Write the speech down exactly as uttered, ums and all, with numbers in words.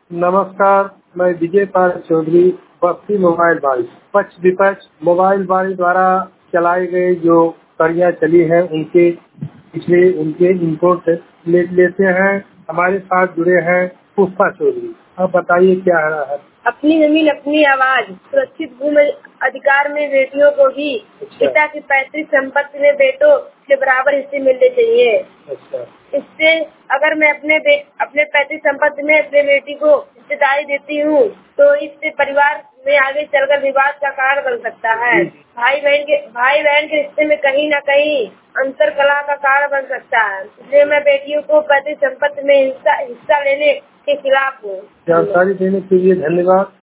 नमस्कार, मैं विजय पाल चौधरी, बस्ती मोबाइल बाड़ी। पक्ष विपक्ष मोबाइल बाड़ी द्वारा चलाई गई जो कड़ियाँ चली है उनके पिछले उनके इनपुट ले लेते हैं। हमारे साथ जुड़े हैं पुष्पा चौधरी। अब बताइए क्या है। अपनी जमीन अपनी आवाज, सुरक्षित भूमि अधिकार में बेटियों को भी पिता की पैतृक संपत्ति में बेटों के बराबर हिस्से मिलने चाहिए। अच्छा। इससे अगर मैं अपने बे, अपने पैतृक संपत्ति में अपने बेटी को हिस्सेदारी देती हूँ तो इससे परिवार में आगे चलकर विवाद का कारण बन सकता है। भाई बहन के भाई बहन के रिश्ते में कहीं न कहीं अंतर कला का कारण बन सकता है। इसलिए मैं बेटियों को पैतृक संपत्ति में हिस्सा हिस्सा लेने के खिलाफ हूँ। जानकारी देने के लिए धन्यवाद।